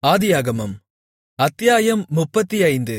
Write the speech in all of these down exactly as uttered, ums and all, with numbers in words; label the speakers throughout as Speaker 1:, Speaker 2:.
Speaker 1: ஆதியாகமம் அத்தியாயம் முப்பத்தைந்து.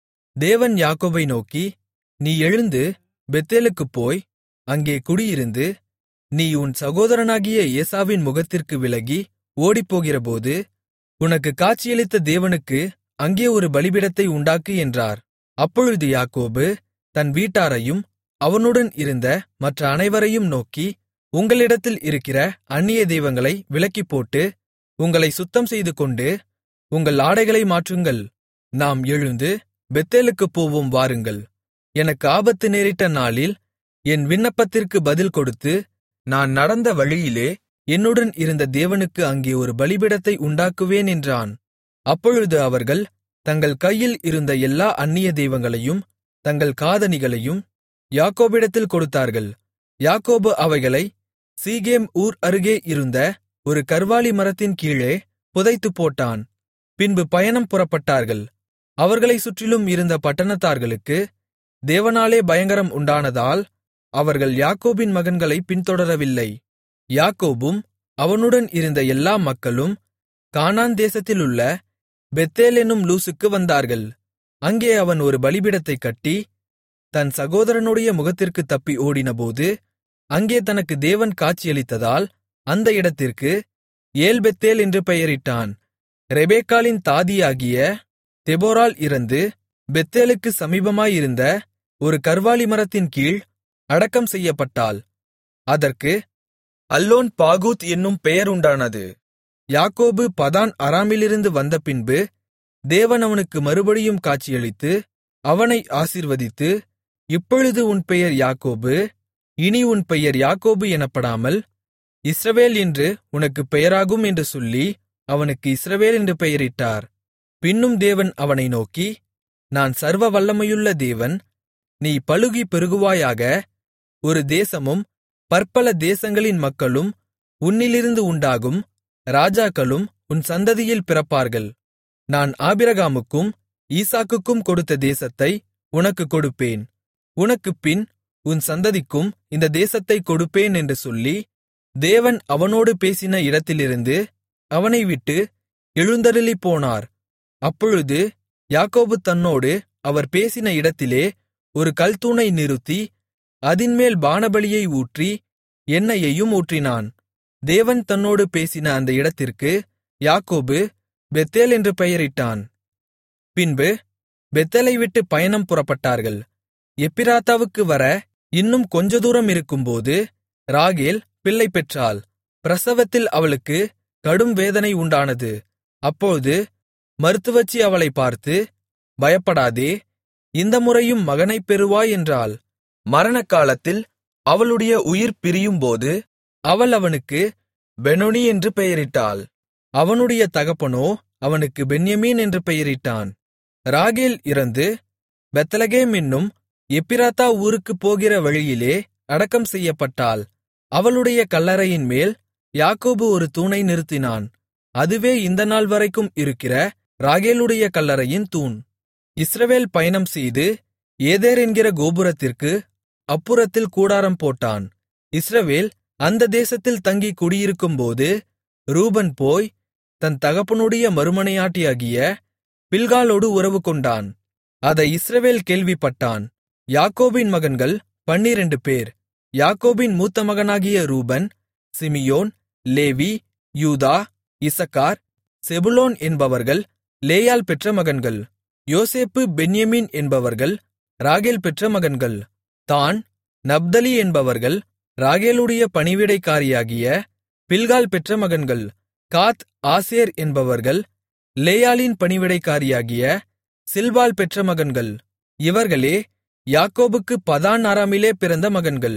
Speaker 1: தேவன் யாக்கோபை நோக்கி, நீ எழுந்து பெத்தேலுக்குப் போய் அங்கே குடியிருந்து, நீ உன் சகோதரனாகிய ஏசாவின் முகத்திற்கு விலகி ஓடிப்போகிறபோது, உனக்குக் காட்சியளித்த தேவனுக்கு அங்கே ஒரு பலிபீடத்தை உண்டாக்கு என்றார். அப்பொழுது யாக்கோபு தன் வீட்டாரையும் அவனுடன் இருந்த மற்ற அனைவரையும் நோக்கி, உங்களிடத்தில் இருக்கிற அந்நிய தெய்வங்களை விலக்கிப்போட்டு, உங்களைச் சுத்தம் செய்துகொண்டு உங்கள் ஆடைகளை மாற்றுங்கள். நாம் எழுந்து பெத்தேலுக்குப் போவோம் வாருங்கள். எனக்கு ஆபத்து நேரிட்ட நாளில் என் விண்ணப்பத்திற்கு பதில் கொடுத்து, நான் நடந்த வழியிலே என்னுடன் இருந்த தேவனுக்கு அங்கே ஒரு பலிபீடத்தை உண்டாக்குவேன் என்றான். அப்பொழுது அவர்கள் தங்கள் கையில் இருந்த எல்லா அந்நிய தெய்வங்களையும் தங்கள் காதணிகளையும் யாக்கோபிடத்தில் கொடுத்தார்கள். யாக்கோபு அவைகளை சீகேம் ஊர் அருகே இருந்த ஒரு கர்வாலி மரத்தின் கீழே புதைத்துப் போட்டான். பின்பு பயணம் புறப்பட்டார்கள். அவர்களைச் சுற்றிலும் இருந்த பட்டணத்தார்களுக்கு தேவனாலே பயங்கரம் உண்டானதால் அவர்கள் யாக்கோபின் மகன்களைப் பின்தொடரவில்லை. யாக்கோபும் அவனுடன் இருந்த எல்லா மக்களும் கானான் தேசத்திலுள்ள பெத்தேல் என்னும் லூசுக்கு வந்தார்கள். அங்கே அவன் ஒரு பலிபீடத்தைக் கட்டி, தன் சகோதரனுடைய முகத்திற்குத் தப்பி ஓடினபோது, அங்கே தனக்கு தேவன் காட்சியளித்ததால் அந்த இடத்திற்கு ஏல்பெத்தேல் என்று பெயரிட்டான். ரெபெக்காளின் தாதியாகிய தெபொராள் இறந்து பெத்தேலுக்கு சமீபமாயிருந்த ஒரு கர்வாலி மரத்தின் கீழ் அடக்கம் செய்யப்பட்டாள். அதற்கு அல்லோன் பாகூத் என்னும் பெயர் உண்டானது. யாக்கோபு பதான் அராமிலிருந்து வந்த பின்பு தேவன் அவனுக்கு மறுபடியும் காட்சியளித்து அவனை ஆசீர்வதித்து, இப்பொழுது உன் பெயர் யாக்கோபு, இனி உன் பெயர் யாக்கோபு எனப்படாமல் இஸ்ரவேல் என்று உனக்குப் பெயராகும் என்று சொல்லி அவனுக்கு இஸ்ரவேல் என்று பெயரிட்டார். பின்னும் தேவன் அவனை நோக்கி, நான் சர்வ வல்லமையுள்ள தேவன், நீ பலுகி பெருகுவாயாக, ஒரு தேசமும் பற்பல தேசங்களின் மக்களும் உன்னிலிருந்து உண்டாகும், ராஜாக்களும் உன் சந்ததியில் பிறப்பார்கள். நான் ஆபிரகாமுக்கும் ஈசாக்குக்கும் கொடுத்த தேசத்தை உனக்குக் கொடுப்பேன். உனக்குப் பின் உன் சந்ததிக்கும் இந்த தேசத்தைக் கொடுப்பேன் என்று சொல்லி, தேவன் அவனோடு பேசின இடத்திலிருந்து அவனை விட்டு எழுந்தருளிப் போனார். அப்பொழுது யாக்கோபு தன்னோடு அவர் பேசின இடத்திலே ஒரு கல்தூணை நிறுத்தி, அதின்மேல் பானபலியை ஊற்றி எண்ணெயையும் ஊற்றினான். தேவன் தன்னோடு பேசின அந்த இடத்திற்கு யாக்கோபு பெத்தேல் என்று பெயரிட்டான். பின்பு பெத்தேலை விட்டு பயணம் புறப்பட்டார்கள். எப்பிராத்தாவுக்கு வர இன்னும் கொஞ்ச தூரம் இருக்கும்போது ராகேல் பிள்ளை பெற்றாள். பிரசவத்தில் அவளுக்கு கடும் வேதனை உண்டானது. அப்போது மருத்துவச்சி அவளைப் பார்த்து, பயப்படாதே, இந்த முறையும் மகனைப் பெறுவாய் என்றாள். மரணகாலத்தில் அவளுடைய உயிர் பிரியும்போது அவள் அவனுக்கு பெனொனி என்று பெயரிட்டாள். அவனுடைய தகப்பனோ அவனுக்கு பென்யமீன் என்று பெயரிட்டான். ராகேல் இறந்து பெத்லகேம் என்னும் எப்பிராத்தா ஊருக்குப் போகிற வழியிலே அடக்கம் செய்யப்பட்டாள். அவளுடைய கல்லறையின்மேல் யாக்கோபு ஒரு தூணை நிறுத்தினான். அதுவே இந்த நாள் வரைக்கும் இருக்கிற ராகேலுடைய கல்லறையின் தூண். இஸ்ரவேல் பயணம் செய்து ஏதேர் என்கிற கோபுரத்திற்கு அப்புறத்தில் கூடாரம் போட்டான். இஸ்ரவேல் அந்த தேசத்தில் தங்கி குடியிருக்கும்போது ரூபன் போய் தன் தகப்பனுடைய மறுமனையாட்டியாகிய பில்காளோடு உறவு கொண்டான். அதை இஸ்ரவேல் கேள்விப்பட்டான். யாக்கோபின் மகன்கள் பன்னிரண்டு பேர். யாக்கோபின் மூத்த மகனாகிய ரூபன், சிமியோன், லேவி, யூதா, இசக்கார், செபுலோன் என்பவர்கள் லேயாள் பெற்ற மகன்கள். யோசேப்பு, பென்யமீன் என்பவர்கள் ராகேல் பெற்ற மகன்கள். தான், நப்தலி என்பவர்கள் ராகேலுடைய பணிவிடைக்காரியாகிய பில்காள் பெற்ற மகன்கள். காத், ஆசேர் என்பவர்கள் லேயாளின் பணிவிடைக்காரியாகிய சில்பாள் பெற்ற மகன்கள். இவர்களே யாக்கோபுக்கு பதான் அராமிலே பிறந்த மகன்கள்.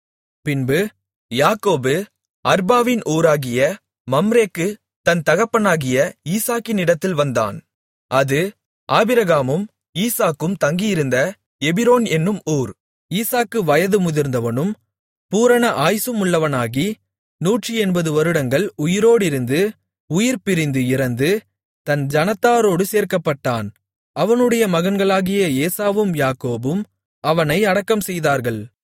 Speaker 1: பின்பு யாக்கோபு அர்பாவின் ஊராகிய மம்ரேக்கு தன் தகப்பனாகிய ஈசாக்கின் இடத்தில் வந்தான். அது ஆபிரகாமும் ஈசாக்கும் தங்கியிருந்த எபிரோன் என்னும் ஊர். ஈசாக்கு வயது முதிர்ந்தவனும் பூரண ஆயுசும் உள்ளவனாகி நூற்றி எண்பது வருடங்கள் உயிரோடிருந்து உயிர் பிரிந்து இறந்து தன் ஜனத்தாரோடு சேர்க்கப்பட்டான். அவனுடைய மகன்களாகிய ஏசாவும் யாக்கோபும் அவனை அடக்கம் செய்தார்கள்.